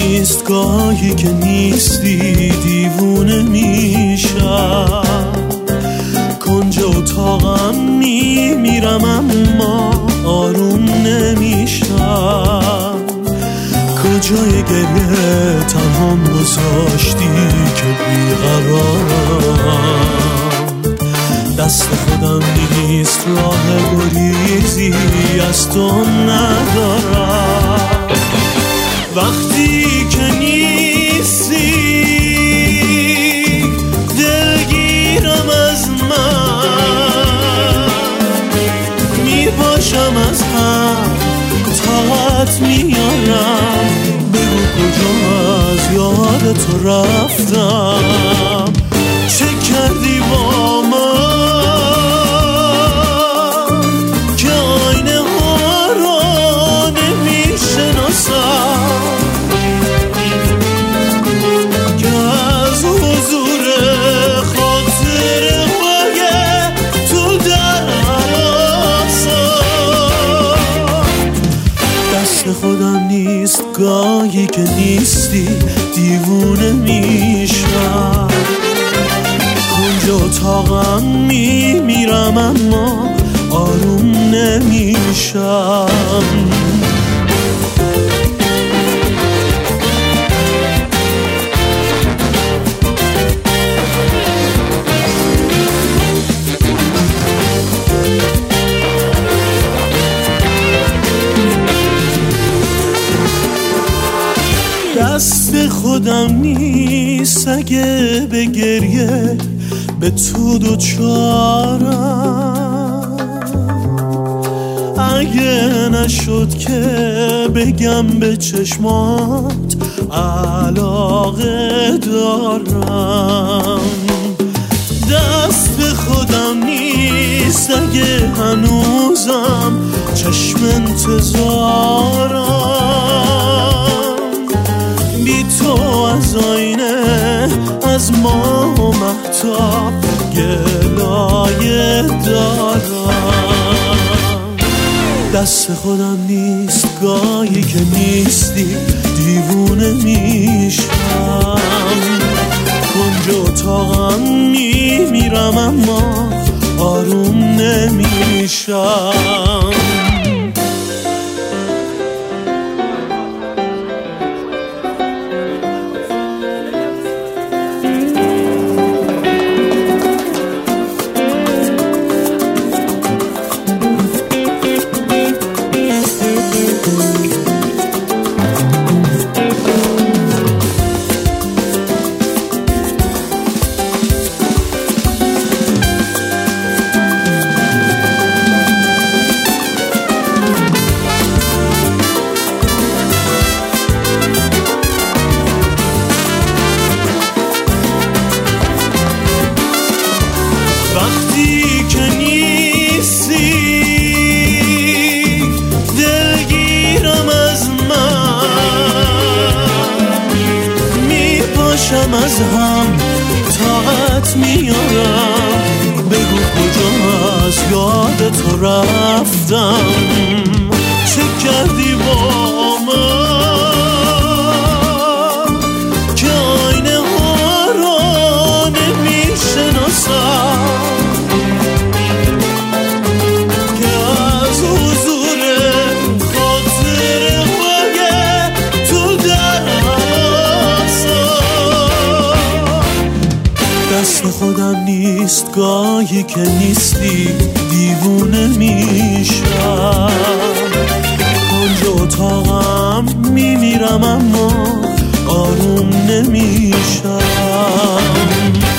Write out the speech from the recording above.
نیست، گاهی که نیستی دیوونه میشم. کنج اتاقم میمیرم اما آروم نمیشم. کجای گریه تنهام گذاشتی که بیقرارم. دست خودم نیست، راه گریزی از تو ندارم. وقتی که نیستی دلگیرم از من، میپاشم از هم طاقت میارم. بگو کجا از یاد تو رفتم. چه کردی با من که آینه ها رو نمیشناسم، که از حضور خاطره های تو در دست خودم نیست، گاهی که نیستی دیوونه میشم. کنج اتاقم میمیرم اما آروم نمیشم. دست خودم نیست اگه به گریه به تو دوچارم. اگه نشد که بگم به چشمات علاقه دارم. دست خودم نیست اگه هنوزم چشم انتظارم. بی تو از آینه از ما و مهتاب گلایه دارم. دست خودم نیست، گاهی که نیستی دیوونه میشم. کنج اتاقم میمیرم اما آروم نمیشم. وقتی که نیستی دلگیرم از من، میپاشم از هم طاقت میارم. بگو کجا از یاد تو رفتم. چه کردی با من که آینه ها رو نمیشناسم، خودم نیست، گاهی که نیستی دیوونه میشم. کنج اتاقم میمیرم اما آروم نمیشم.